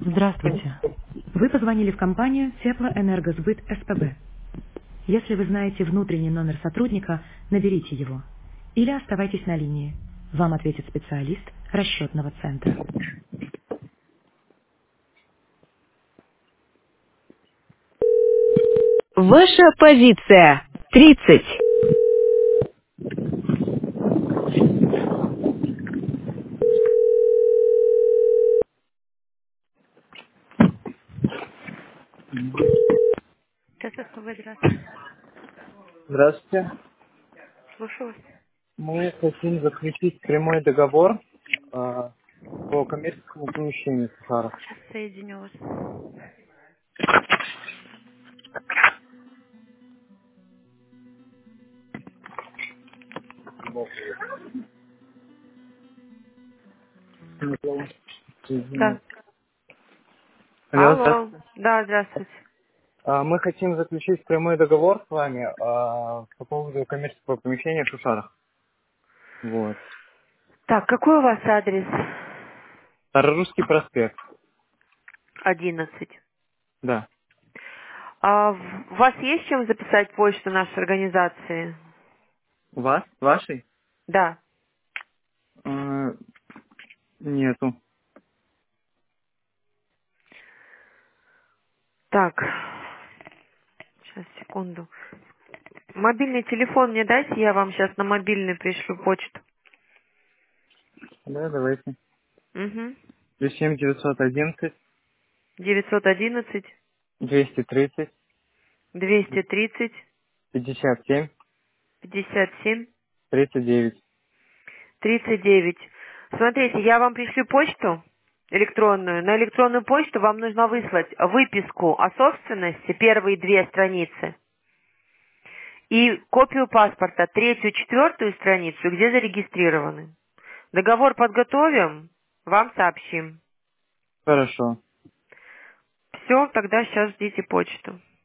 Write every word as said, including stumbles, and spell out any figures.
Здравствуйте. Вы позвонили в компанию Теплоэнергосбыт СПБ. Если вы знаете внутренний номер сотрудника, наберите его. Или оставайтесь на линии. Вам ответит специалист расчетного центра. Ваша позиция. тридцать. Сейчас СПБ, здравствуйте. Здравствуйте. Слушаю вас. Мы хотим заключить прямой договор а, по коммерческому помещению в Сахарах. Сейчас соединю вас. Да. Алло, Алло. здравствуйте. Да, здравствуйте. А, мы хотим заключить прямой договор с вами а, по поводу коммерческого помещения в Шушарах. Вот. Так, какой у вас адрес? Старорусский проспект. Одиннадцать. Да. А в- у вас есть чем записать почту нашей организации? У вас? Вашей? Да. А, нету. Так, сейчас, секунду. Мобильный телефон мне дайте, я вам сейчас на мобильный пришлю почту. Да, давайте. Угу. Плюс семь девятьсот одиннадцать девятьсот одиннадцать двести тридцать двести тридцать пятьдесят семь пятьдесят семь тридцать девять. тридцать девять. Смотрите, я вам пришлю почту электронную. На электронную почту вам нужно выслать выписку о собственности, первые две страницы, и копию паспорта, третью, четвертую страницу, где зарегистрированы. Договор подготовим, вам сообщим. Хорошо. Все, тогда сейчас ждите почту.